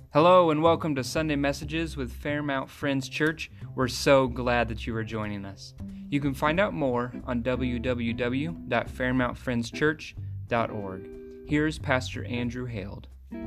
Hello and welcome to Sunday Messages with Fairmount Friends Church. We're so glad that you are joining us. You can find out more on www.fairmountfriendschurch.org. Here's Pastor Andrew Haled.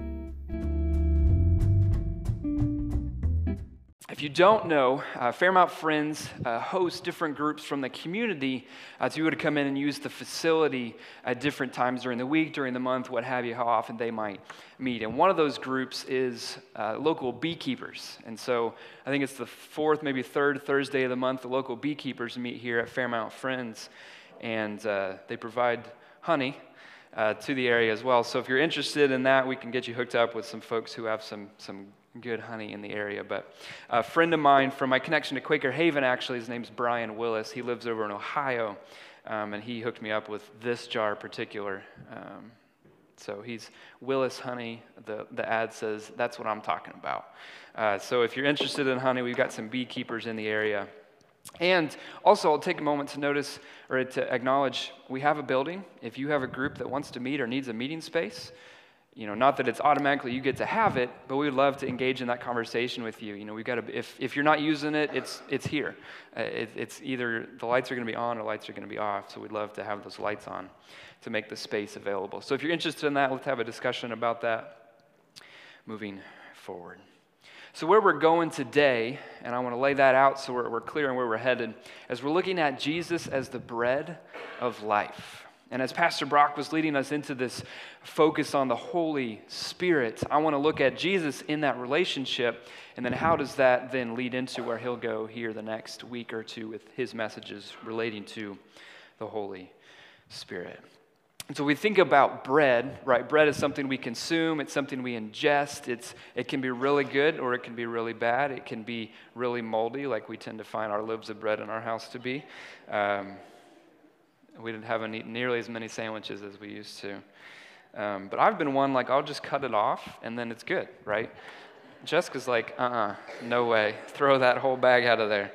If you don't know, Fairmount Friends hosts different groups from the community to be able to come in and use the facility at different times during the week, during the month, what have you, how often they might meet. And one of those groups is local beekeepers. And so I think it's the fourth, maybe third Thursday of the month, the local beekeepers meet here at Fairmount Friends. And they provide honey to the area as well. So if you're interested in that, we can get you hooked up with some folks who have some good honey in the area. But a friend of mine from my connection to Quaker Haven, actually, his name's Brian Willis. He lives over in Ohio, and he hooked me up with this jar in particular. So he's Willis Honey. The ad says, that's what I'm talking about. So if you're interested in honey, we've got some beekeepers in the area. And also, I'll take a moment to notice or to acknowledge we have a building. If you have a group that wants to meet or needs a meeting space, not that it's automatically you get to have it, but we would love to engage in that conversation with you. We've got to, if you're not using it, it's here. It's either the lights are going to be on or lights are going to be off, so we'd love to have those lights on to make the space available. So if you're interested in that, let's have a discussion about that moving forward. So where we're going today, and I want to lay that out so we're clear on where we're headed, as we're looking at Jesus as the bread of life. And as Pastor Brock was leading us into this focus on the Holy Spirit, I want to look at Jesus in that relationship, and then how does that then lead into where he'll go here the next week or two with his messages relating to the Holy Spirit. And so we think about bread, right? Bread is something we consume. It's something we ingest. It can be really good or it can be really bad. It can be really moldy, like we tend to find our loaves of bread in our house to be. We didn't have nearly as many sandwiches as we used to. But I've been one, I'll just cut it off, and then it's good, right? Jessica's like, no way. Throw that whole bag out of there.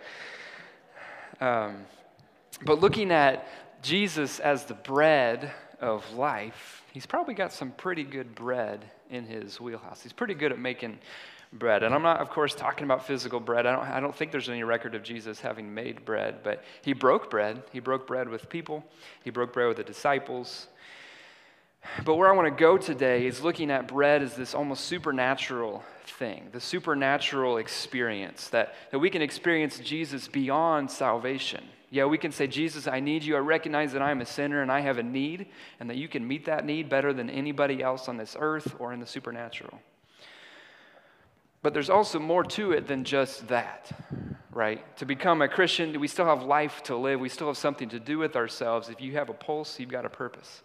But looking at Jesus as the bread of life, he's probably got some pretty good bread in his wheelhouse. He's pretty good at making bread. And I'm not, of course, talking about physical bread. I don't think there's any record of Jesus having made bread, but he broke bread. He broke bread with people. He broke bread with the disciples. But where I want to go today is looking at bread as this almost supernatural thing, the supernatural experience, that we can experience Jesus beyond salvation. Yeah, we can say, Jesus, I need you. I recognize that I'm a sinner and I have a need, and that you can meet that need better than anybody else on this earth or in the supernatural. But there's also more to it than just that, right? To become a Christian, we still have life to live. We still have something to do with ourselves. If you have a pulse, you've got a purpose.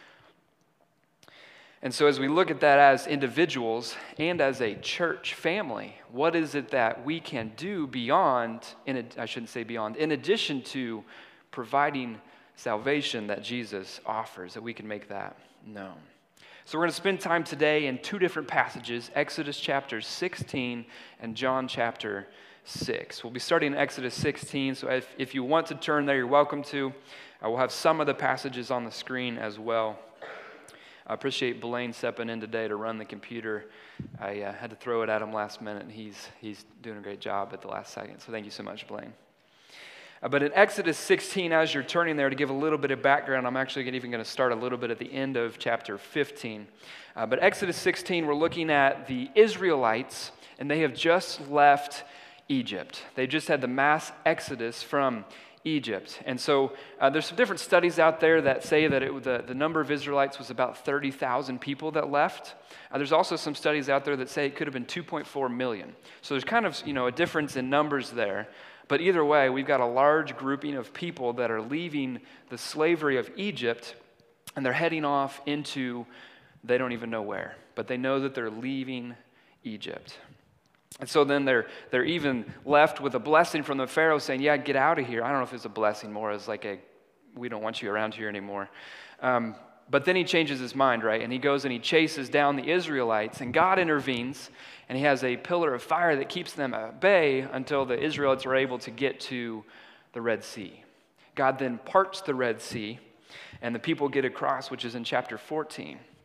And so as we look at that as individuals and as a church family, what is it that we can do beyond, in addition to providing salvation that Jesus offers, that we can make that known? So we're going to spend time today in two different passages, Exodus chapter 16 and John chapter 6. We'll be starting in Exodus 16, so if you want to turn there, you're welcome to. I will have some of the passages on the screen as well. I appreciate Blaine stepping in today to run the computer. I had to throw it at him last minute, and he's doing a great job at the last second, so thank you so much, Blaine. But in Exodus 16, as you're turning there, to give a little bit of background, I'm actually even going to start a little bit at the end of chapter 15. But Exodus 16, we're looking at the Israelites, and they have just left Egypt. They just had the mass exodus from Egypt. And so there's some different studies out there that say that the number of Israelites was about 30,000 people that left. There's also some studies out there that say it could have been 2.4 million. So there's kind of, a difference in numbers there. But either way, we've got a large grouping of people that are leaving the slavery of Egypt, and they're heading off into, they don't even know where, but they know that they're leaving Egypt. And so then they're even left with a blessing from the Pharaoh saying, yeah, get out of here. I don't know if it's a blessing, more as we don't want you around here anymore. But then he changes his mind, right? And he goes and he chases down the Israelites, and God intervenes, and he has a pillar of fire that keeps them at bay until the Israelites are able to get to the Red Sea. God then parts the Red Sea, and the people get across, which is in chapter 14.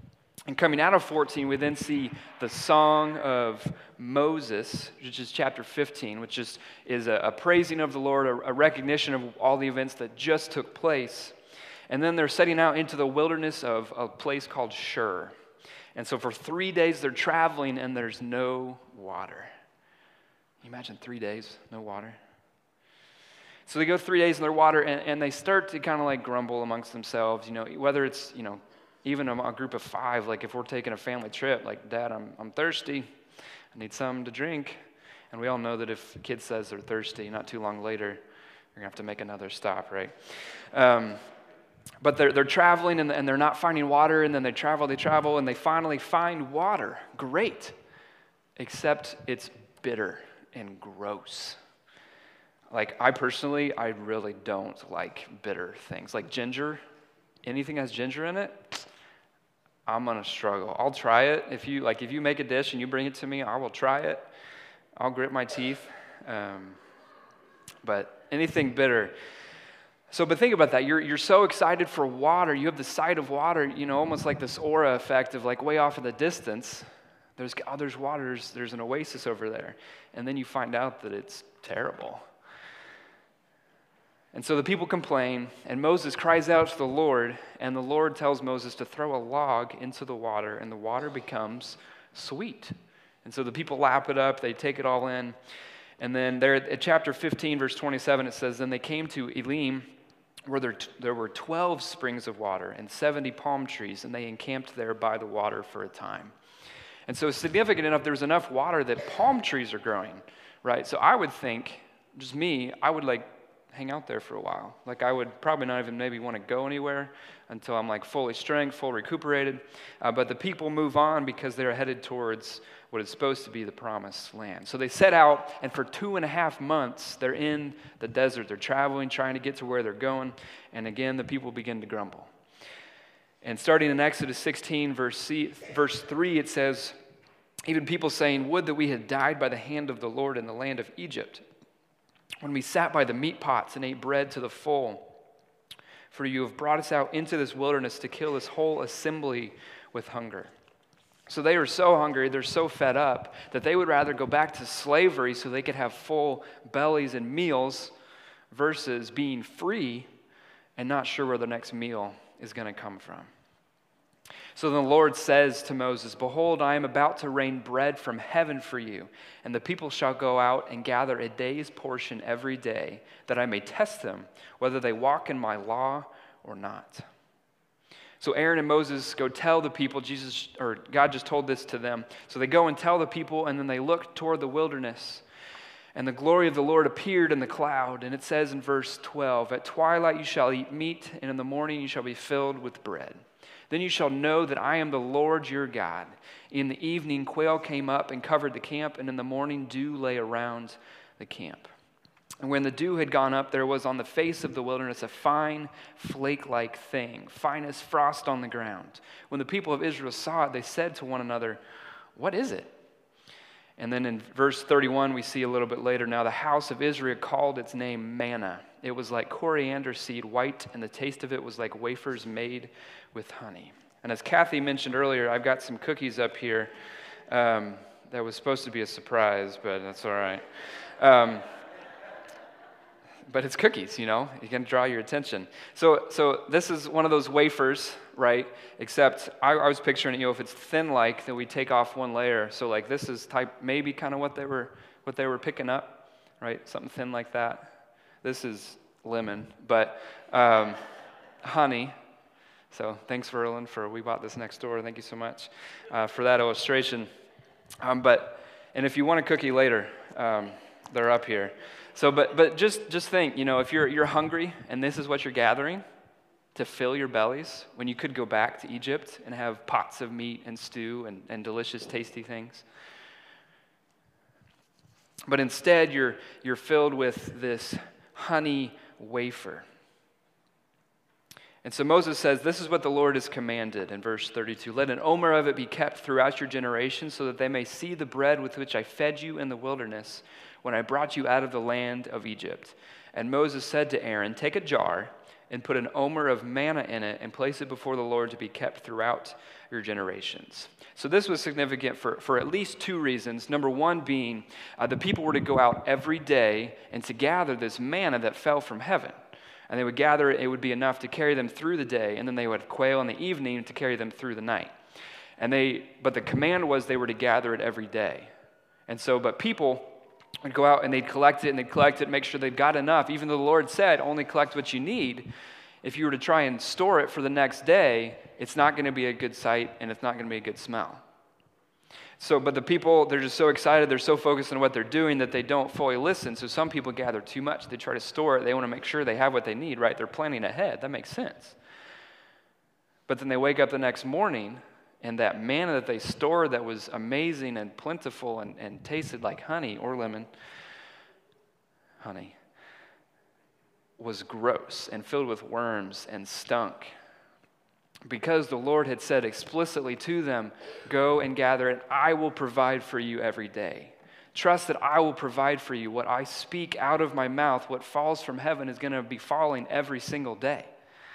And coming out of 14, we then see the Song of Moses, which is chapter 15, which is a praising of the Lord, a recognition of all the events that just took place. And then they're setting out into the wilderness of a place called Shur. And so for 3 days they're traveling and there's no water. Can you imagine 3 days, no water? So they go 3 days in their water and they start to kind of like grumble amongst themselves, whether it's, even a group of 5, like if we're taking a family trip, like, Dad, I'm thirsty, I need something to drink. And we all know that if a kid says they're thirsty, not too long later, you're gonna have to make another stop, right? But they're traveling and they're not finding water, and then they travel, and they finally find water. Great, except it's bitter and gross. Like, I really don't like bitter things. Like ginger, anything that has ginger in it, I'm gonna struggle. I'll try it. If you make a dish and you bring it to me, I will try it. I'll grit my teeth. But anything bitter. So, but think about that. You're so excited for water. You have the sight of water, almost like this aura effect of like way off in the distance. There's water. There's an oasis over there. And then you find out that it's terrible. And so the people complain, and Moses cries out to the Lord, and the Lord tells Moses to throw a log into the water, and the water becomes sweet. And so the people lap it up, they take it all in. And then there at chapter 15, verse 27, it says, "Then they came to Elim, where there were 12 springs of water and 70 palm trees, and they encamped there by the water for a time." And so it's significant enough, there's enough water that palm trees are growing, right? So I would think, just me, I would hang out there for a while. Like, I would probably not even maybe want to go anywhere until I'm like fully strength, full recuperated. But the people move on because they're headed towards what is supposed to be the promised land. So they set out, and for 2.5 months, they're in the desert. They're traveling, trying to get to where they're going. And again, the people begin to grumble. And starting in Exodus 16, verse 3, it says, "Even people saying, 'Would that we had died by the hand of the Lord in the land of Egypt, when we sat by the meat pots and ate bread to the full. For you have brought us out into this wilderness to kill this whole assembly with hunger.'" So they are so hungry, they're so fed up, that they would rather go back to slavery so they could have full bellies and meals versus being free and not sure where the next meal is going to come from. So the Lord says to Moses, "Behold, I am about to rain bread from heaven for you, and the people shall go out and gather a day's portion every day, that I may test them, whether they walk in my law or not." So Aaron and Moses go tell the people, God just told this to them. So they go and tell the people, and then they look toward the wilderness. And the glory of the Lord appeared in the cloud. And it says in verse 12, "At twilight you shall eat meat, and in the morning you shall be filled with bread. Then you shall know that I am the Lord your God. In the evening quail came up and covered the camp, and in the morning dew lay around the camp. And when the dew had gone up, there was on the face of the wilderness a fine flake-like thing, fine as frost on the ground. When the people of Israel saw it, they said to one another, 'What is it?' And then in verse 31, we see a little bit later, "Now the house of Israel called its name manna. It was like coriander seed, white, and the taste of it was like wafers made with honey." And as Kathy mentioned earlier, I've got some cookies up here that was supposed to be a surprise, but that's all right. But it's cookies, you can draw your attention. So this is one of those wafers, right? Except I was picturing it, if it's thin like, then we take off one layer. So like this is maybe kind of what they were picking up, right? Something thin like that. This is lemon, but honey. So thanks, Verlin, we bought this next door. Thank you so much for that illustration. And if you want a cookie later, they're up here. So, but just think, if you're hungry and this is what you're gathering to fill your bellies, when you could go back to Egypt and have pots of meat and stew and delicious, tasty things. But instead, you're filled with this honey wafer. And so Moses says, "This is what the Lord has commanded," in verse 32. "Let an omer of it be kept throughout your generations, so that they may see the bread with which I fed you in the wilderness when I brought you out of the land of Egypt." And Moses said to Aaron, "Take a jar and put an omer of manna in it and place it before the Lord to be kept throughout your generations. So this was significant for at least two reasons. Number one being the people were to go out every day and to gather this manna that fell from heaven. And they would gather it, it would be enough to carry them through the day, and then they would quail in the evening to carry them through the night. But the command was they were to gather it every day. And so, but people would go out and they'd collect it, make sure they've got enough. Even though the Lord said, only collect what you need, if you were to try and store it for the next day, it's not going to be a good sight and it's not going to be a good smell. So, but the people, they're just so excited, they're so focused on what they're doing that they don't fully listen. So some people gather too much. They try to store it. They want to make sure they have what they need, right? They're planning ahead. That makes sense. But then they wake up the next morning, and that manna that they stored that was amazing and plentiful and tasted like honey or lemon, honey, was gross and filled with worms and stunk. Because the Lord had said explicitly to them, go and gather it, I will provide for you every day. Trust that I will provide for you. What I speak out of my mouth, what falls from heaven is going to be falling every single day.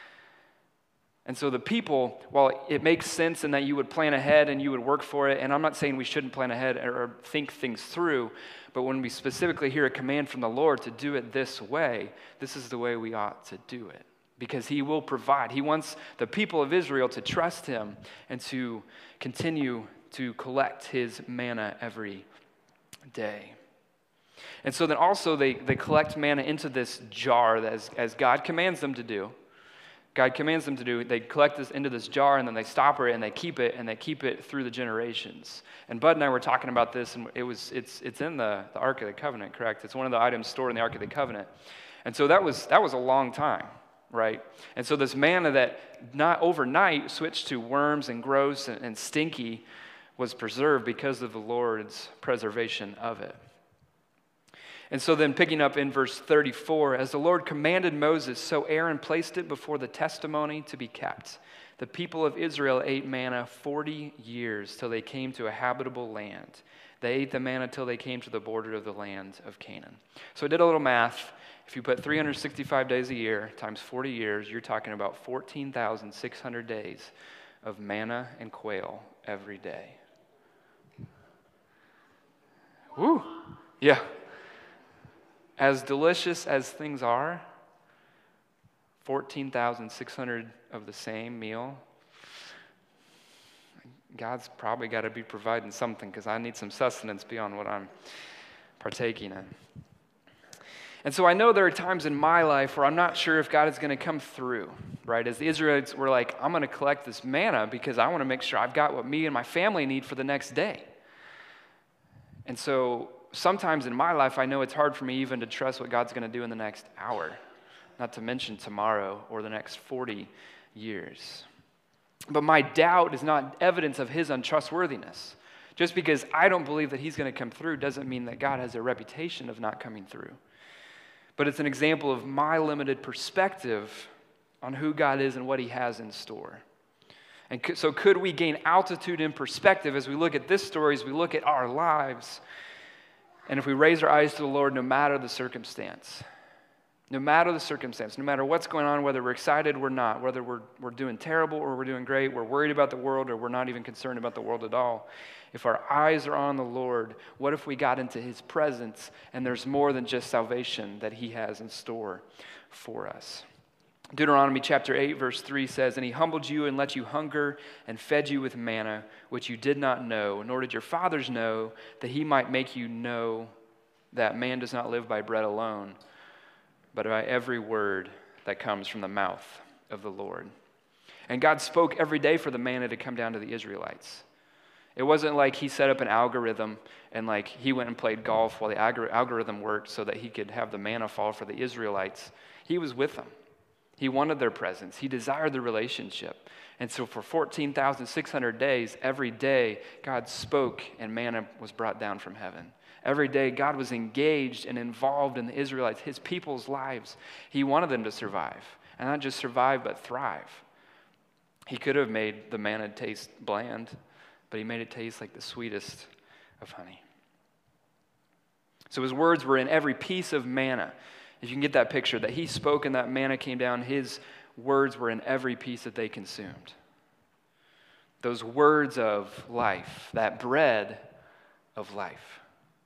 And so the people, while it makes sense in that you would plan ahead and you would work for it, and I'm not saying we shouldn't plan ahead or think things through, but when we specifically hear a command from the Lord to do it this way, this is the way we ought to do it. Because he will provide. He wants the people of Israel to trust him and to continue to collect his manna every day. And so then also they collect manna into this jar as God commands them to do. God commands them to do. They collect this into this jar and then they stopper it and they keep it through the generations. And Bud and I were talking about this, and it's in the Ark of the Covenant, correct? It's one of the items stored in the Ark of the Covenant. And so that was a long time. Right? And so this manna that not overnight switched to worms and gross and stinky was preserved because of the Lord's preservation of it. And so then picking up in verse 34, as the Lord commanded Moses, so Aaron placed it before the testimony to be kept. The people of Israel ate manna 40 years till they came to a habitable land. They ate the manna till they came to the border of the land of Canaan. So I did a little math. If you put 365 days a year times 40 years, you're talking about 14,600 days of manna and quail every day. Woo! Yeah. As delicious as things are, 14,600 of the same meal, God's probably got to be providing something because I need some sustenance beyond what I'm partaking in. And so I know there are times in my life where I'm not sure if God is going to come through, right? As the Israelites were like, I'm going to collect this manna because I want to make sure I've got what me and my family need for the next day. And so sometimes in my life, I know it's hard for me even to trust what God's going to do in the next hour, not to mention tomorrow or the next 40 years. But my doubt is not evidence of his untrustworthiness. Just because I don't believe that he's going to come through doesn't mean that God has a reputation of not coming through. But it's an example of my limited perspective on who God is and what he has in store. And so could we gain altitude in perspective as we look at this story, as we look at our lives, and if we raise our eyes to the Lord no matter the circumstance? No matter the circumstance, no matter what's going on, whether we're excited or not, whether we're doing terrible or we're doing great, we're worried about the world or we're not even concerned about the world at all. If our eyes are on the Lord, what if we got into his presence and there's more than just salvation that he has in store for us? Deuteronomy chapter 8, verse 3 says, and he humbled you and let you hunger and fed you with manna, which you did not know, nor did your fathers know, that he might make you know that man does not live by bread alone, but by every word that comes from the mouth of the Lord. And God spoke every day for the manna to come down to the Israelites. It wasn't like he set up an algorithm and like he went and played golf while the algorithm worked so that he could have the manna fall for the Israelites. He was with them. He wanted their presence. He desired the relationship. And so for 14,600 days, every day, God spoke and manna was brought down from heaven. Every day, God was engaged and involved in the Israelites, his people's lives. He wanted them to survive. And not just survive, but thrive. He could have made the manna taste bland, but he made it taste like the sweetest of honey. So his words were in every piece of manna. If you can get that picture, that he spoke and that manna came down, his words were in every piece that they consumed. Those words of life, that bread of life.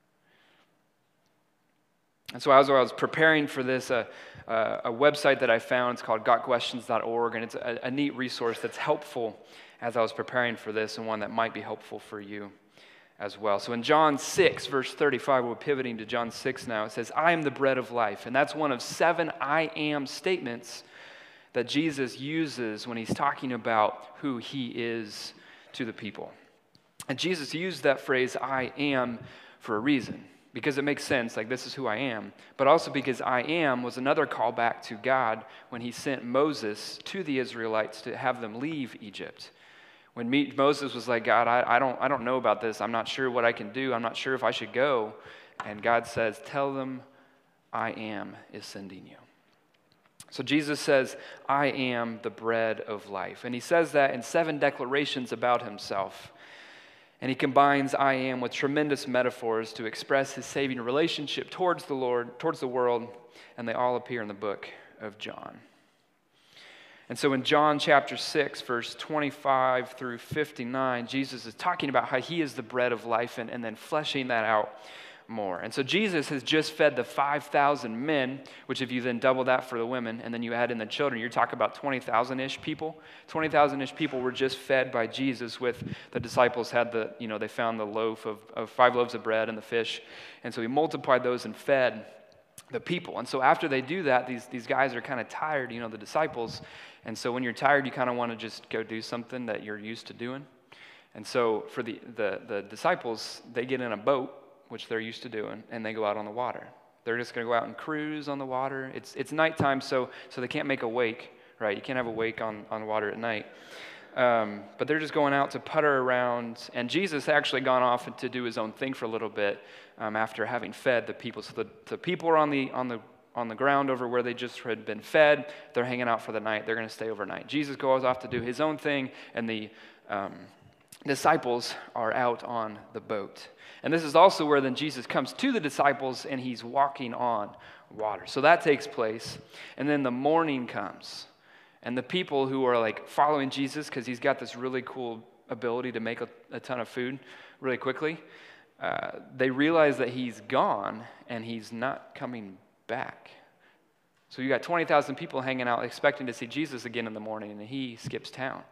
And so as I was preparing for this, a website that I found, it's called gotquestions.org, and it's a neat resource that's helpful as I was preparing for this, and one that might be helpful for you as well. So in John 6, verse 35, we're pivoting to John 6 now. It says, I am the bread of life. And that's one of 7 I am statements that Jesus uses when he's talking about who he is to the people. And Jesus used that phrase, I am, for a reason. Because it makes sense, like this is who I am. But also because I am was another callback to God when he sent Moses to the Israelites to have them leave Egypt. When Moses was like, God, I don't know about this. I'm not sure what I can do. I'm not sure if I should go. And God says, tell them I am is sending you. So Jesus says, I am the bread of life. And he says that in 7 declarations about himself. And he combines I am with tremendous metaphors to express his saving relationship towards the Lord, towards the world, and they all appear in the book of John. And so in John chapter 6, verse 25 through 59, Jesus is talking about how he is the bread of life and then fleshing that out more. And so Jesus has just fed the 5,000 men, which if you then double that for the women, and then you add in the children, you're talking about 20,000-ish people. 20,000-ish people were just fed by Jesus with the disciples had they found the loaf of 5 loaves of bread and the fish. And so he multiplied those and fed the people. And so after they do that, these guys are kind of tired, the disciples. And so when you're tired, you kind of want to just go do something that you're used to doing. And so for the disciples, they get in a boat, which they're used to doing, and they go out on the water. They're just going to go out and cruise on the water. It's nighttime, so they can't make a wake, right? You can't have a wake on water at night. But they're just going out to putter around. And Jesus actually gone off to do his own thing for a little bit after having fed the people. So the people are on the ground over where they just had been fed. They're hanging out for the night. They're going to stay overnight. Jesus goes off to do his own thing, and the disciples are out on the boat. And this is also where then Jesus comes to the disciples and he's walking on water. So that takes place. And then the morning comes. And the people who are like following Jesus, because he's got this really cool ability to make a ton of food really quickly, they realize that he's gone and he's not coming back. So you got 20,000 people hanging out expecting to see Jesus again in the morning, and he skips town.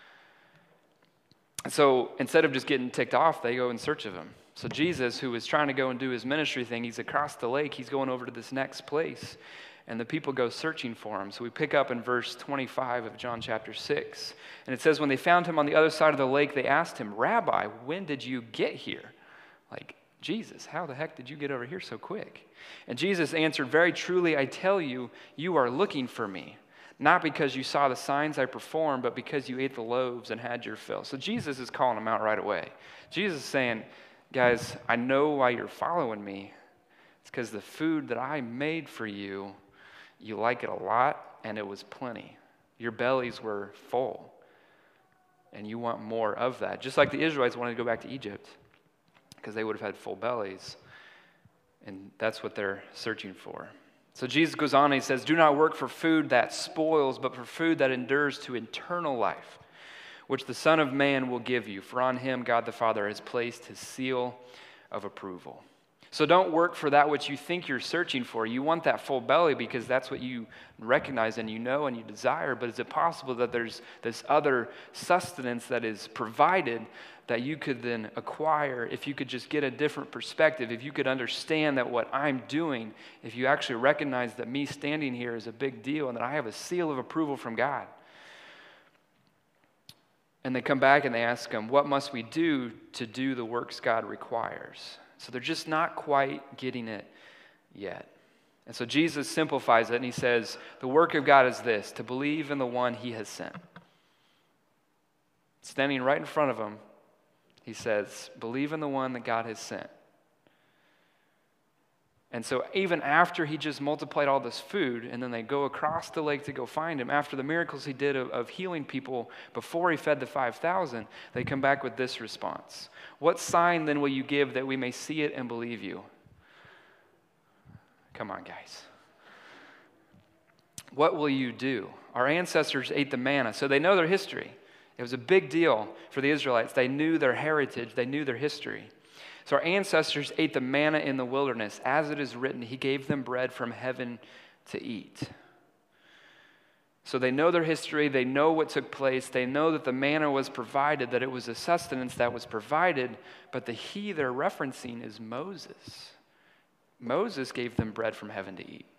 So instead of just getting ticked off, they go in search of him. So Jesus, who was trying to go and do his ministry thing, he's across the lake. He's going over to this next place. And the people go searching for him. So we pick up in verse 25 of John chapter 6. And it says, when they found him on the other side of the lake, they asked him, Rabbi, when did you get here? Like, Jesus, how the heck did you get over here so quick? And Jesus answered, very truly, I tell you, you are looking for me. Not because you saw the signs I performed, but because you ate the loaves and had your fill. So Jesus is calling them out right away. Jesus is saying, guys, I know why you're following me. It's because the food that I made for you, you like it a lot, and it was plenty. Your bellies were full, and you want more of that. Just like the Israelites wanted to go back to Egypt, because they would have had full bellies, and that's what they're searching for. So Jesus goes on and he says, do not work for food that spoils, but for food that endures to eternal life, which the Son of Man will give you. For on him God the Father has placed his seal of approval. So don't work for that which you think you're searching for. You want that full belly because that's what you recognize and you know and you desire. But is it possible that there's this other sustenance that is provided that you could then acquire if you could just get a different perspective, if you could understand that what I'm doing, if you actually recognize that me standing here is a big deal and that I have a seal of approval from God? And they come back and they ask him, what must we do to do the works God requires? So they're just not quite getting it yet. And so Jesus simplifies it and he says, the work of God is this, to believe in the one he has sent. Standing right in front of them, he says, believe in the one that God has sent. And so even after he just multiplied all this food, and then they go across the lake to go find him, after the miracles he did of healing people before he fed the 5,000, they come back with this response. What sign then will you give that we may see it and believe you? Come on, guys. what will you do? Our ancestors ate the manna, so they know their history. It was a big deal for the Israelites. They knew their heritage. They knew their history. So our ancestors ate the manna in the wilderness. As it is written, he gave them bread from heaven to eat. So they know their history. They know what took place. They know that the manna was provided, that it was a sustenance that was provided. But the he they're referencing is Moses. Moses gave them bread from heaven to eat.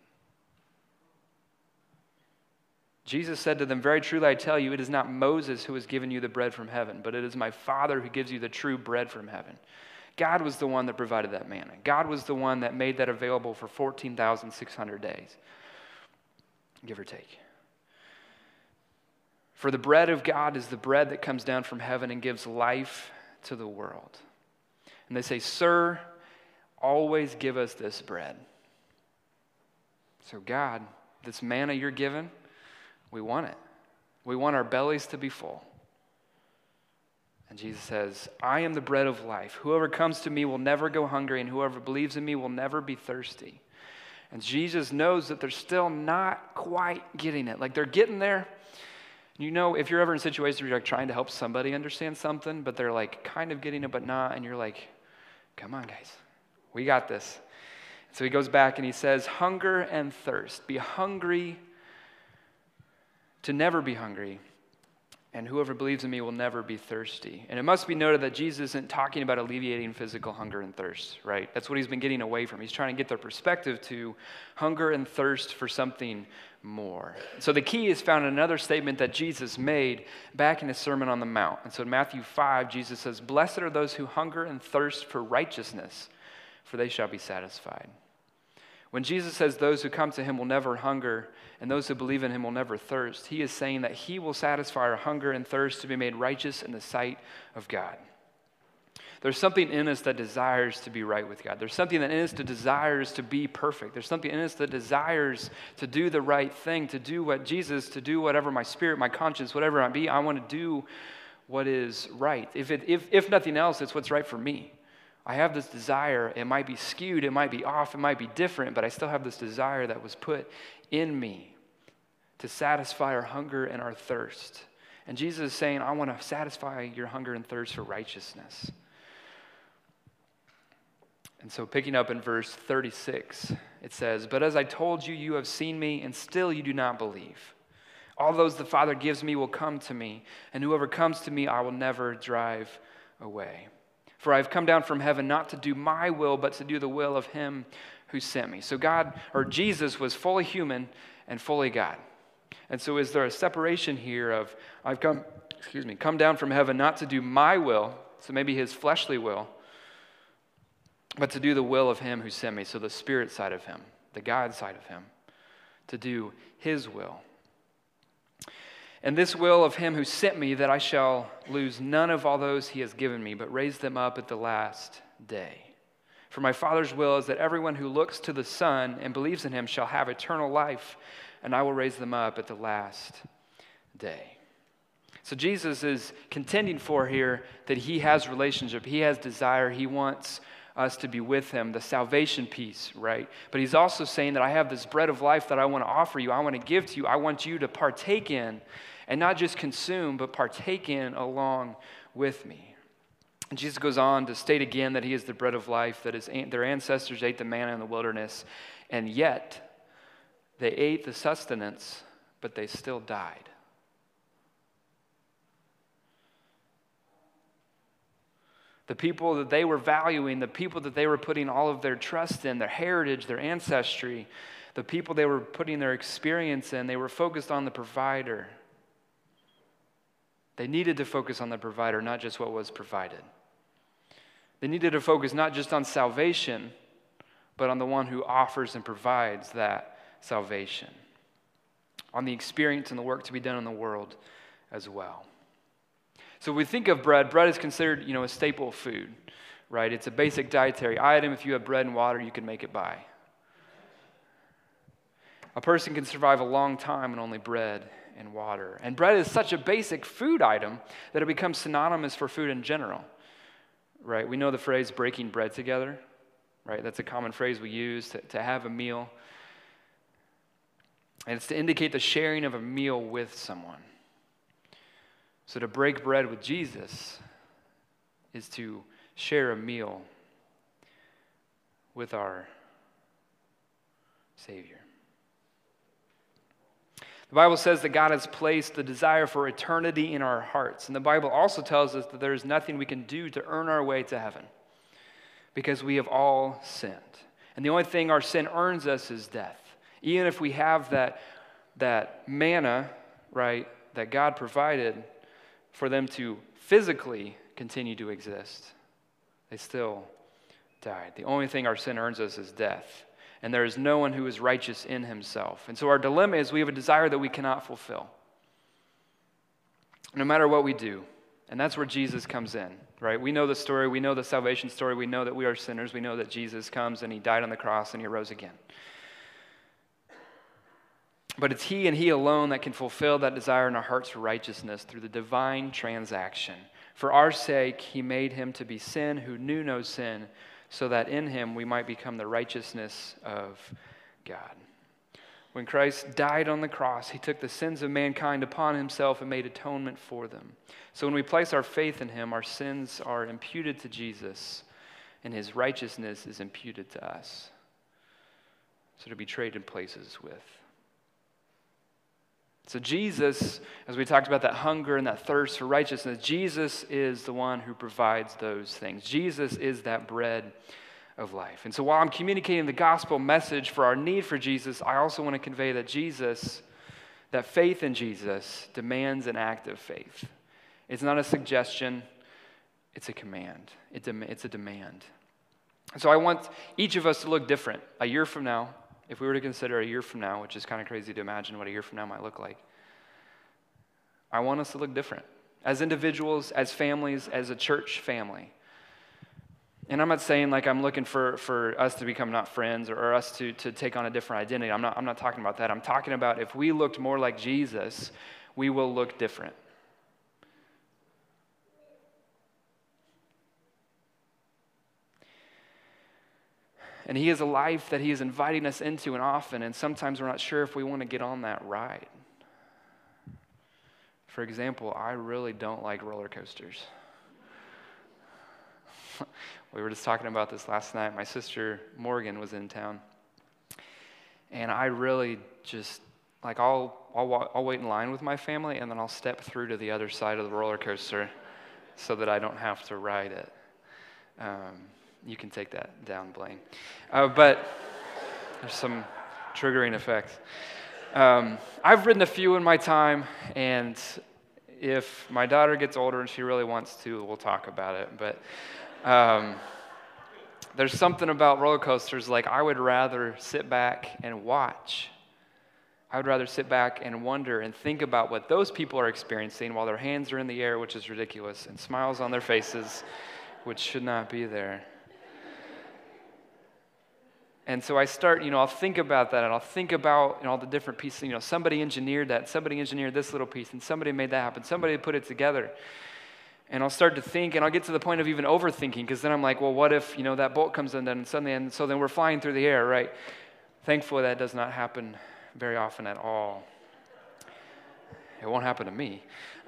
Jesus said to them, very truly I tell you, it is not Moses who has given you the bread from heaven, but it is my Father who gives you the true bread from heaven. God was the one that provided that manna. God was the one that made that available for 14,600 days, give or take. For the bread of God is the bread that comes down from heaven and gives life to the world. And they say, sir, always give us this bread. So God, this manna you're given, we want it. We want our bellies to be full. And Jesus says, I am the bread of life. Whoever comes to me will never go hungry, and whoever believes in me will never be thirsty. And Jesus knows that they're still not quite getting it. Like they're getting there. You know, if you're ever in situations where you're like trying to help somebody understand something, but they're like kind of getting it, but not, and you're like, come on, guys, we got this. So he goes back and he says, hunger and thirst. Be hungry to never be hungry, and whoever believes in me will never be thirsty. And it must be noted that Jesus isn't talking about alleviating physical hunger and thirst, right? That's what he's been getting away from. He's trying to get their perspective to hunger and thirst for something more. So the key is found in another statement that Jesus made back in his Sermon on the Mount. And so in Matthew 5, Jesus says, blessed are those who hunger and thirst for righteousness, for they shall be satisfied. When Jesus says those who come to him will never hunger and those who believe in him will never thirst, he is saying that he will satisfy our hunger and thirst to be made righteous in the sight of God. There's something in us that desires to be right with God. There's something in us that desires to be perfect. There's something in us that desires to do the right thing, to do what Jesus, to do whatever my spirit, my conscience, whatever it might be. I want to do what is right. If nothing else, it's what's right for me. I have this desire. It might be skewed, it might be off, it might be different, but I still have this desire that was put in me to satisfy our hunger and our thirst. And Jesus is saying, I want to satisfy your hunger and thirst for righteousness. And so picking up in verse 36, it says, but as I told you, you have seen me, and still you do not believe. All those the Father gives me will come to me, and whoever comes to me I will never drive away. For I have come down from heaven not to do my will, but to do the will of him who sent me. So Jesus was fully human and fully God. And so is there a separation here of, I've come down from heaven not to do my will, so maybe his fleshly will, but to do the will of him who sent me, so the spirit side of him, the God side of him, to do his will. And this will of him who sent me, that I shall lose none of all those he has given me, but raise them up at the last day. For my Father's will is that everyone who looks to the Son and believes in him shall have eternal life, and I will raise them up at the last day. So Jesus is contending for here that he has relationship, he has desire, he wants us to be with him, the salvation piece, right? But he's also saying that I have this bread of life that I want to offer you, I want to give to you, I want you to partake in, and not just consume, but partake in along with me. And Jesus goes on to state again that he is the bread of life, that their ancestors ate the manna in the wilderness, and yet they ate the sustenance, but they still died. The people that they were valuing, the people that they were putting all of their trust in, their heritage, their ancestry, the people they were putting their experience in, they were focused on the provider. They needed to focus on the provider, not just what was provided. They needed to focus not just on salvation, but on the one who offers and provides that salvation, on the experience and the work to be done in the world as well. So when we think of bread, bread is considered, a staple food, right? It's a basic dietary item. If you have bread and water, you can make it by. A person can survive a long time on only bread and water. And bread is such a basic food item that it becomes synonymous for food in general, right? We know the phrase breaking bread together, right? That's a common phrase we use to have a meal. And it's to indicate the sharing of a meal with someone. So to break bread with Jesus is to share a meal with our Savior. The Bible says that God has placed the desire for eternity in our hearts. And the Bible also tells us that there is nothing we can do to earn our way to heaven because we have all sinned. And the only thing our sin earns us is death. Even if we have that manna, right, that God provided for them to physically continue to exist, they still died. The only thing our sin earns us is death. And there is no one who is righteous in himself. And so our dilemma is we have a desire that we cannot fulfill, no matter what we do. And that's where Jesus comes in, right? We know the story. We know the salvation story. We know that we are sinners. We know that Jesus comes and he died on the cross and he rose again. But it's he and he alone that can fulfill that desire in our hearts for righteousness through the divine transaction. For our sake, he made him to be sin who knew no sin, so that in him we might become the righteousness of God. When Christ died on the cross, he took the sins of mankind upon himself and made atonement for them. So when we place our faith in him, our sins are imputed to Jesus, and his righteousness is imputed to us. So to be traded places with. So Jesus, as we talked about that hunger and that thirst for righteousness, Jesus is the one who provides those things. Jesus is that bread of life. And so while I'm communicating the gospel message for our need for Jesus, I also want to convey that that faith in Jesus demands an act of faith. It's not a suggestion, it's a command. It's a demand. And so I want each of us to look different a year from now. If we were to consider a year from now, which is kind of crazy to imagine what a year from now might look like, I want us to look different as individuals, as families, as a church family. And I'm not saying like I'm looking for us to become not friends or us to take on a different identity. I'm not talking about that. I'm talking about if we looked more like Jesus, we will look different. And he is a life that he is inviting us into, and often, and sometimes we're not sure if we want to get on that ride. For example, I really don't like roller coasters. We were just talking about this last night. My sister Morgan was in town, and I really just, like, I'll wait in line with my family, and then I'll step through to the other side of the roller coaster so that I don't have to ride it. You can take that down, Blaine. But there's some triggering effects. I've ridden a few in my time, and if my daughter gets older and she really wants to, we'll talk about it. But there's something about roller coasters, like I would rather sit back and watch. I would rather sit back and wonder and think about what those people are experiencing while their hands are in the air, which is ridiculous, and smiles on their faces, which should not be there. And so I start, I'll think about that, and I'll think about all the different pieces. Somebody engineered that, somebody engineered this little piece, and somebody made that happen, somebody put it together. And I'll start to think, and I'll get to the point of even overthinking, because then I'm like, well, what if, that bolt comes in, and suddenly, and so then we're flying through the air, right? Thankfully, that does not happen very often at all. It won't happen to me.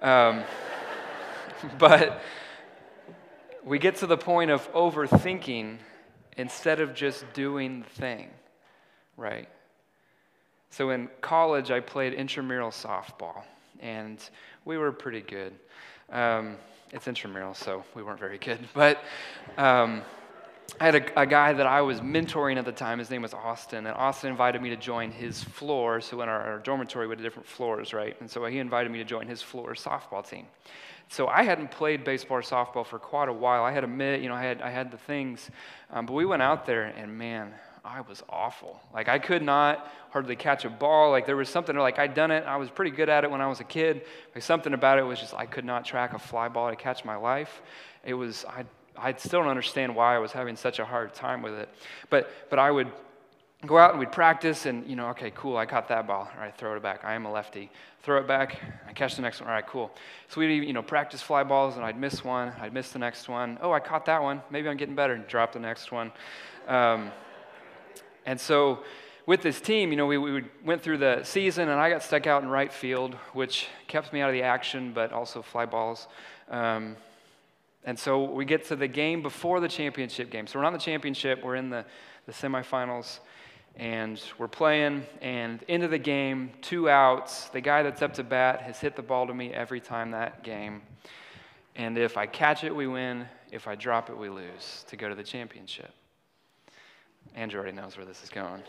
But we get to the point of overthinking instead of just doing the thing, right? So in college, I played intramural softball, and we were pretty good. It's intramural, so we weren't very good. But I had a guy that I was mentoring at the time. His name was Austin, and Austin invited me to join his floor. So in our dormitory, we had different floors, right? And so he invited me to join his floor softball team. So I hadn't played baseball or softball for quite a while. I had a mitt, I had the things. But we went out there, and man, I was awful. Like, I could not hardly catch a ball. Like, there was something, like, I'd done it. I was pretty good at it when I was a kid. Like, something about it was just I could not track a fly ball to catch my life. It was, I still don't understand why I was having such a hard time with it. But I would go out and we'd practice, and, okay, cool, I caught that ball. All right, throw it back. I am a lefty. Throw it back. I catch the next one. All right, cool. So we'd, practice fly balls, and I'd miss one. I'd miss the next one. Oh, I caught that one. Maybe I'm getting better. Drop the next one. And so with this team, we went through the season, and I got stuck out in right field, which kept me out of the action, but also fly balls. And so we get to the game before the championship game. So we're not in the championship. We're in the semifinals, and we're playing. And into the game, 2 outs. The guy that's up to bat has hit the ball to me every time that game. And if I catch it, we win. If I drop it, we lose to go to the championship. Andrew already knows where this is going.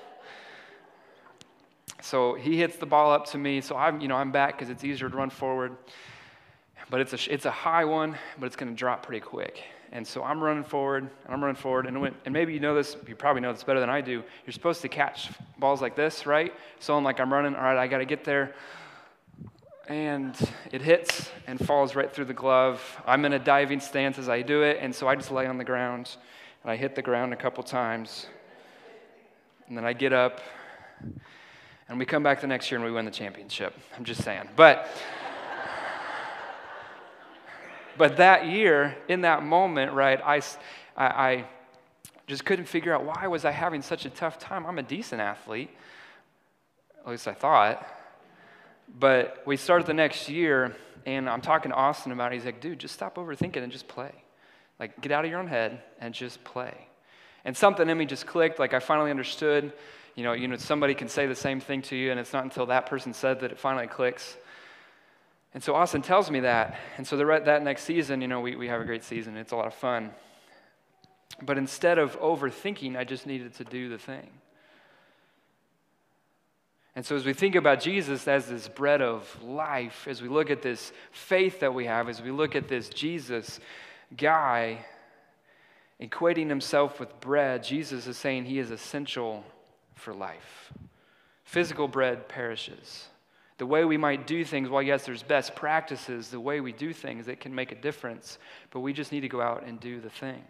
So he hits the ball up to me. So I'm back because it's easier to run forward. But it's a high one, but it's going to drop pretty quick. And so I'm running forward, and maybe you know this, you probably know this better than I do. You're supposed to catch balls like this, right? So I'm running, all right, I got to get there. And it hits and falls right through the glove. I'm in a diving stance as I do it, and so I just lay on the ground, and I hit the ground a couple times. And then I get up, and we come back the next year, and we win the championship. I'm just saying. But that year, in that moment, right, I just couldn't figure out why was I having such a tough time. I'm a decent athlete, at least I thought. But we started the next year, and I'm talking to Austin about it. He's like, dude, just stop overthinking and just play. Get out of your own head and just play. And something in me just clicked. I finally understood. Somebody can say the same thing to you, and it's not until that person said that it finally clicks. And so Austin tells me that. And so that next season, we have a great season. It's a lot of fun. But instead of overthinking, I just needed to do the thing. And so as we think about Jesus as this bread of life, as we look at this faith that we have, as we look at this Jesus guy equating himself with bread, Jesus is saying he is essential for life. Physical bread perishes. The way we might do things, well, yes, there's best practices. The way we do things, it can make a difference. But we just need to go out and do the thing.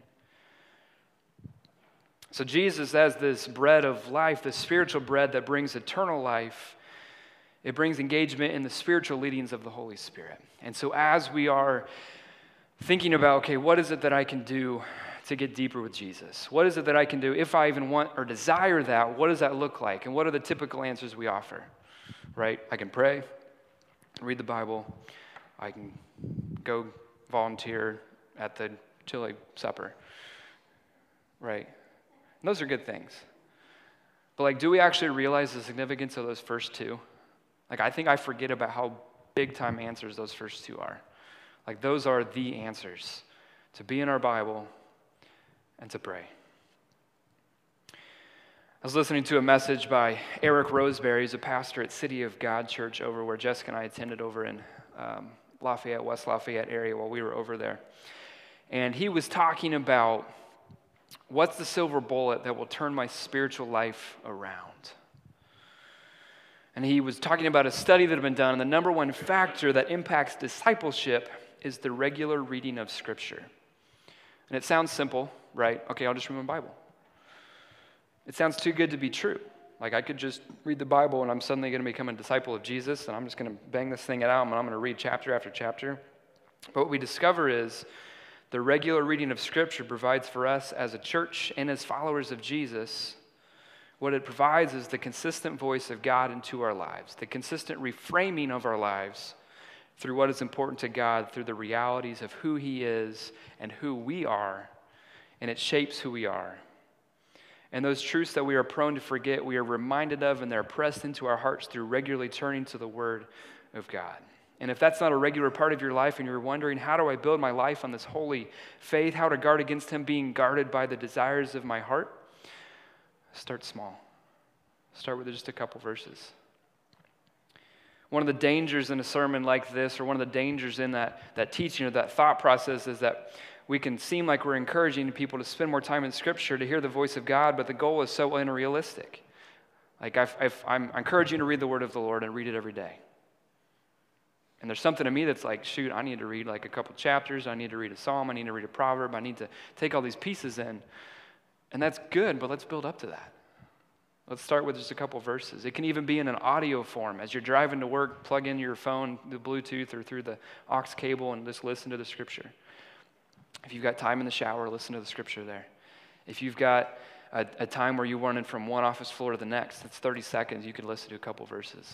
So Jesus, as this bread of life, the spiritual bread that brings eternal life, it brings engagement in the spiritual leadings of the Holy Spirit. And so as we are thinking about, okay, what is it that I can do to get deeper with Jesus? What is it that I can do if I even want or desire that? What does that look like? And what are the typical answers we offer? Right? I can pray, read the Bible, I can go volunteer at the chili supper, right? And those are good things. But do we actually realize the significance of those first two? I think I forget about how big time answers those first two are. Those are the answers, to be in our Bible and to pray. I was listening to a message by Eric Roseberry. He's a pastor at City of God Church over where Jessica and I attended over in Lafayette, West Lafayette area while we were over there. And he was talking about what's the silver bullet that will turn my spiritual life around. And he was talking about a study that had been done, and the number one factor that impacts discipleship is the regular reading of Scripture. And it sounds simple, right? Okay, I'll just read my Bible. It sounds too good to be true. I could just read the Bible and I'm suddenly going to become a disciple of Jesus and I'm just going to bang this thing out and I'm going to read chapter after chapter. But what we discover is the regular reading of Scripture provides for us as a church and as followers of Jesus, what it provides is the consistent voice of God into our lives, the consistent reframing of our lives through what is important to God, through the realities of who He is and who we are, and it shapes who we are. And those truths that we are prone to forget, we are reminded of, and they're pressed into our hearts through regularly turning to the Word of God. And if that's not a regular part of your life and you're wondering, how do I build my life on this holy faith, how to guard against Him being guarded by the desires of my heart, start small. Start with just a couple verses. One of the dangers in a sermon like this, or one of the dangers in that teaching or that thought process, is that we can seem like we're encouraging people to spend more time in Scripture to hear the voice of God, but the goal is so unrealistic. I'm encouraging you to read the Word of the Lord and read it every day. And there's something in me that's shoot, I need to read a couple chapters, I need to read a psalm, I need to read a proverb, I need to take all these pieces in. And that's good, but let's build up to that. Let's start with just a couple verses. It can even be in an audio form. As you're driving to work, plug in your phone, the Bluetooth, or through the aux cable and just listen to the Scripture. If you've got time in the shower, listen to the Scripture there. If you've got a time where you're running from one office floor to the next. It's 30 seconds. You could listen to a couple verses.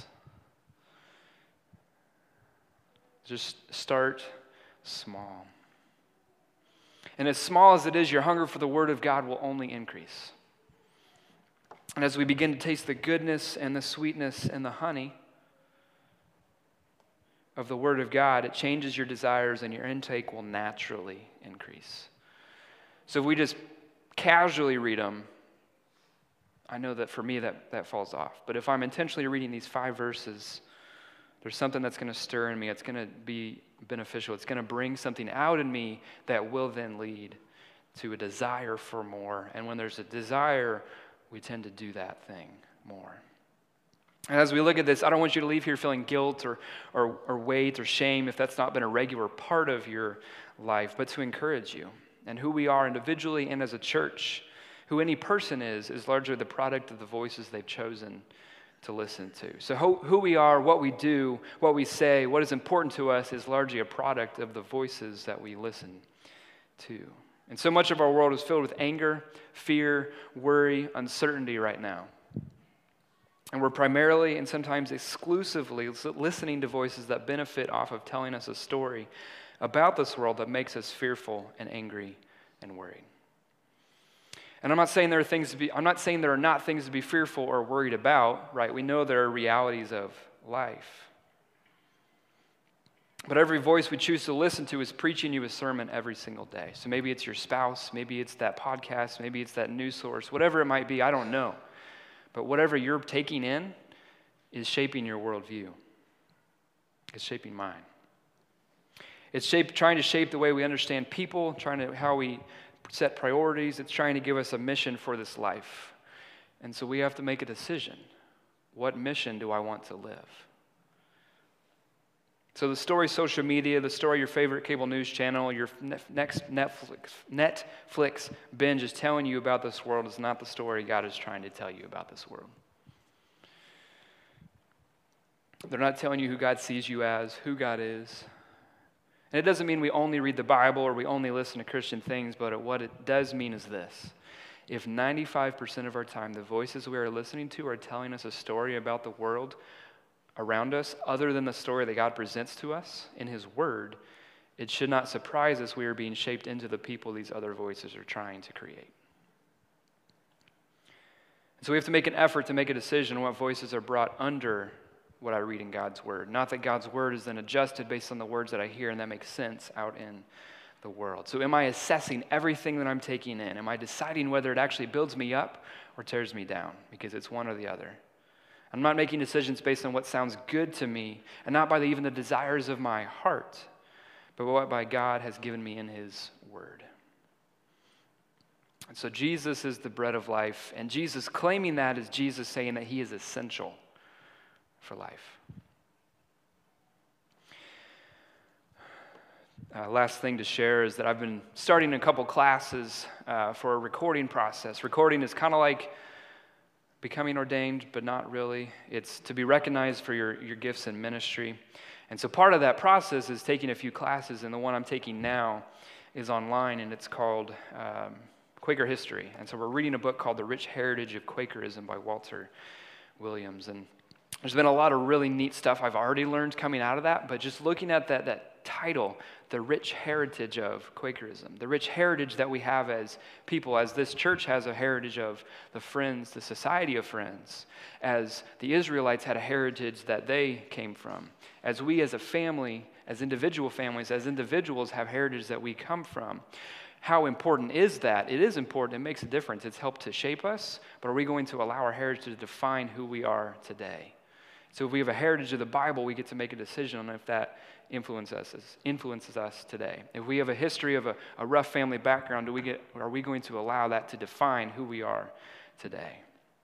Just start small. And as small as it is, your hunger for the Word of God will only increase. And as we begin to taste the goodness and the sweetness and the honey of the Word of God, it changes your desires and your intake will naturally increase. So if we just casually read them, I know that for me that falls off. But if I'm intentionally reading these 5 verses, there's something that's going to stir in me. It's going to be beneficial. It's going to bring something out in me that will then lead to a desire for more. And when there's a desire, we tend to do that thing more. And as we look at this, I don't want you to leave here feeling guilt or weight or shame if that's not been a regular part of your life, but to encourage you. And who we are individually and as a church, who any person is largely the product of the voices they've chosen to listen to. So who we are, what we do, what we say, what is important to us is largely a product of the voices that we listen to. And so much of our world is filled with anger, fear, worry, uncertainty right now. And we're primarily and sometimes exclusively listening to voices that benefit off of telling us a story about this world that makes us fearful and angry and worried. And I'm not saying there are not things to be fearful or worried about, right? We know there are realities of life. But every voice we choose to listen to is preaching you a sermon every single day. So maybe it's your spouse, maybe it's that podcast, maybe it's that news source, whatever it might be, I don't know. But whatever you're taking in is shaping your worldview. It's shaping mine. It's trying to shape the way we understand people, how we set priorities. It's trying to give us a mission for this life. And so we have to make a decision. What mission do I want to live? So the story social media, the story your favorite cable news channel, your next Netflix binge is telling you about this world is not the story God is trying to tell you about this world. They're not telling you who God sees you as, who God is. And it doesn't mean we only read the Bible or we only listen to Christian things, but what it does mean is this. If 95% of our time the voices we are listening to are telling us a story about the world around us other than the story that God presents to us in His Word, it should not surprise us we are being shaped into the people these other voices are trying to create. So we have to make an effort to make a decision on what voices are brought under what I read in God's Word. Not that God's Word is then adjusted based on the words that I hear and that makes sense out in the world. So am I assessing everything that I'm taking in? Am I deciding whether it actually builds me up or tears me down? Because it's one or the other. I'm not making decisions based on what sounds good to me and not by even the desires of my heart, but what by God has given me in His Word. And so Jesus is the bread of life, and Jesus claiming that is Jesus saying that He is essential for life. Last thing to share is that I've been starting a couple classes for a recording process. Recording is kind of like becoming ordained, but not really. It's to be recognized for your gifts in ministry. And so part of that process is taking a few classes, and the one I'm taking now is online, and it's called Quaker History. And so we're reading a book called The Rich Heritage of Quakerism by Walter Williams. And there's been a lot of really neat stuff I've already learned coming out of that, but just looking at that title, The Rich Heritage of Quakerism, the rich heritage that we have as people, as this church has a heritage of the Friends, the Society of Friends, as the Israelites had a heritage that they came from, as we as a family, as individual families, as individuals have heritage that we come from. How important is that? It is important. It makes a difference. It's helped to shape us, but are we going to allow our heritage to define who we are today? So if we have a heritage of the Bible, we get to make a decision on if that influences us today. If we have a history of a rough family background, are we going to allow that to define who we are today?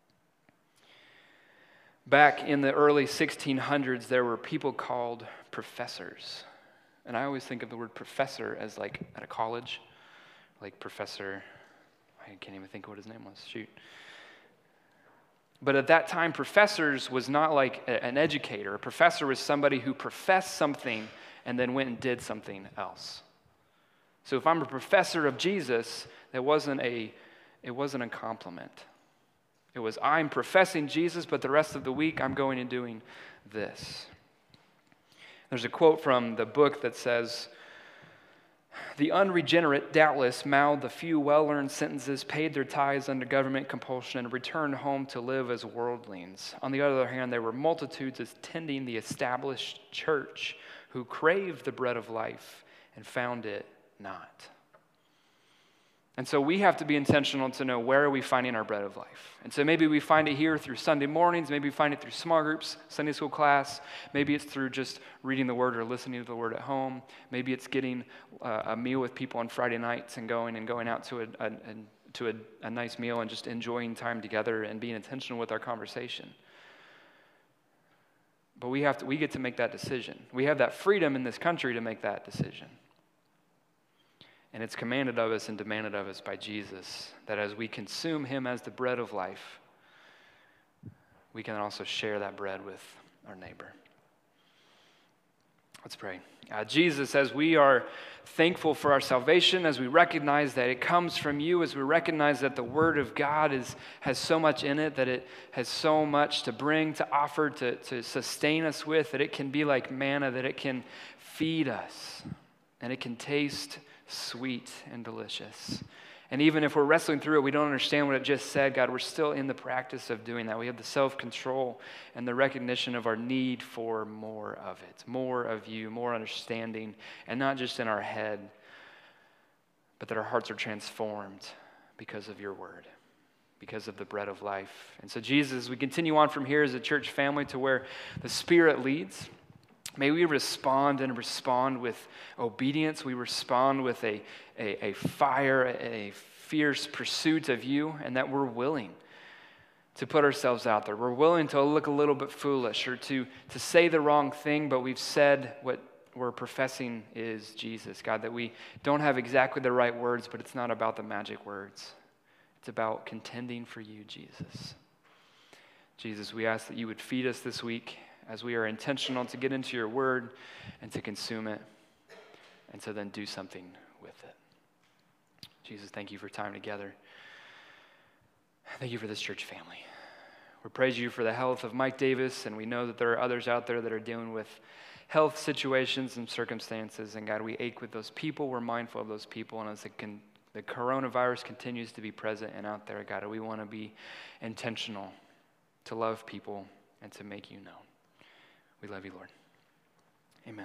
Back in the early 1600s, there were people called professors. And I always think of the word professor as like at a college, like professor, I can't even think of what his name was, shoot. But at that time, professors was not like an educator. A professor was somebody who professed something and then went and did something else. So if I'm a professor of Jesus, that wasn't a it wasn't a compliment. It was, I'm professing Jesus, but the rest of the week I'm going and doing this. There's a quote from the book that says, the unregenerate doubtless mouthed a few well-learned sentences, paid their tithes under government compulsion, and returned home to live as worldlings. On the other hand, there were multitudes attending the established church who craved the bread of life and found it not. And so we have to be intentional to know, where are we finding our bread of life? And so maybe we find it here through Sunday mornings, maybe we find it through small groups, Sunday school class, maybe it's through just reading the Word or listening to the Word at home, maybe it's getting a meal with people on Friday nights and going out to a nice meal and just enjoying time together and being intentional with our conversation. But we get to make that decision. We have that freedom in this country to make that decision. And it's commanded of us and demanded of us by Jesus that as we consume him as the bread of life, we can also share that bread with our neighbor. Let's pray. Jesus, as we are thankful for our salvation, as we recognize that it comes from you, as we recognize that the Word of God has so much in it, that it has so much to bring, to offer, to sustain us with, that it can be like manna, that it can feed us, and it can taste sweet and delicious. And even if we're wrestling through it, we don't understand what it just said, God, we're still in the practice of doing that. We have the self-control and the recognition of our need for more of it, more of you, more understanding, and not just in our head, but that our hearts are transformed because of your word, because of the bread of life. And so Jesus, we continue on from here as a church family to where the Spirit leads. May we respond with obedience. We respond with a fire, a fierce pursuit of you, and that we're willing to put ourselves out there. We're willing to look a little bit foolish or to say the wrong thing, but we've said what we're professing is Jesus. God, that we don't have exactly the right words, but it's not about the magic words. It's about contending for you, Jesus. Jesus, we ask that you would feed us this week as we are intentional to get into your word and to consume it and to then do something with it. Jesus, thank you for time together. Thank you for this church family. We praise you for the health of Mike Davis, and we know that there are others out there that are dealing with health situations and circumstances, and God, we ache with those people. We're mindful of those people, and as the coronavirus continues to be present and out there, God, we want to be intentional to love people and to make you known. We love you, Lord. Amen.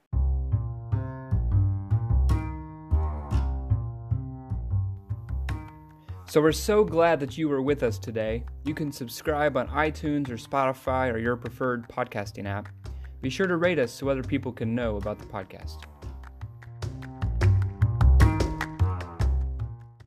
So we're so glad that you were with us today. You can subscribe on iTunes or Spotify or your preferred podcasting app. Be sure to rate us so other people can know about the podcast.